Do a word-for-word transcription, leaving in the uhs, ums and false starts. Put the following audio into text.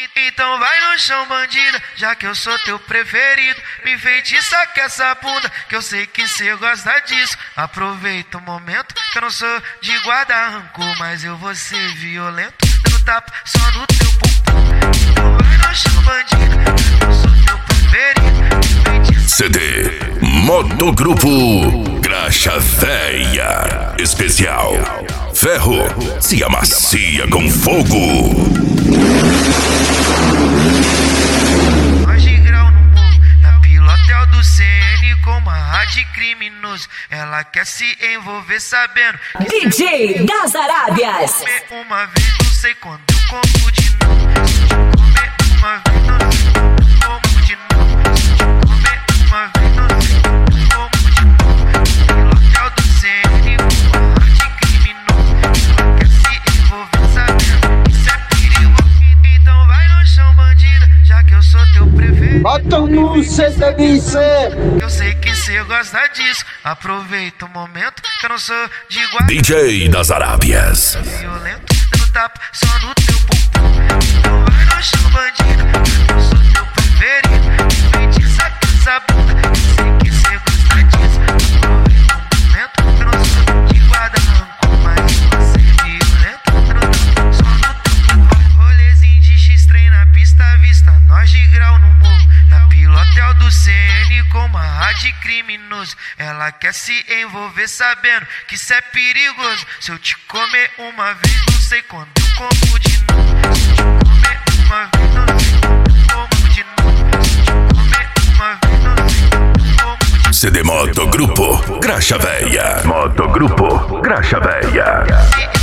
Então vai no chão, bandida, já que eu sou teu preferido. Me enfeitiça com essa bunda, que eu sei que cê gosta disso. Aproveita o momento, que eu não sou de guardar rancor, mas eu vou ser violento, dando tapa só no teu bumbum. Então vai no chão, bandida, já que eu sou teu preferido. C D Motogrupo Graxa Véia Especial. Ferro se amacia com fogo. Nós de grau no morro, na pilotel do C N com uma rádio criminoso. Ela quer se envolver sabendo que D J das Arábias. comer uma vez, não sei quando eu como de novo. Se te comer uma vez, não sei quando eu como de novo. Se te comer uma vez, não sei quando eu como de novo. Pilotel do C N com uma rádio criminoso. Ela quer se envolver sabendo que isso é perigoso. Então vai no chão, bandida, já que eu sou teu preferido. Bota no C D B C. Eu sei que cê gosta disso. Aproveita o momento, que eu não sou de guarda. D J das Arábias. Violento, dando tapa só no teu bumbum. Então vai no chão, bandida, eu sou teu preferido. Enfeitiça com essa bunda, eu sei que cê gosta disso. Aproveita o momento, que eu não sou de guarda rancor, mas eu vou ser violento, dando tapa só no teu bumbum. Rolezinho de X-Trem na pista à vista, nós de grau no morro, na pilotel do C N com uma rádio criminoso. Ela quer se envolver sabendo que isso é perigoso. Se eu te comer uma vez, não sei quando eu como de novo. Se eu te comer uma vez, não sei quando eu como de novo. Se eu te comer uma vez, não sei quando eu como de novo. C D Motogrupo Graxa Véia. Motogrupo Graxa Véia.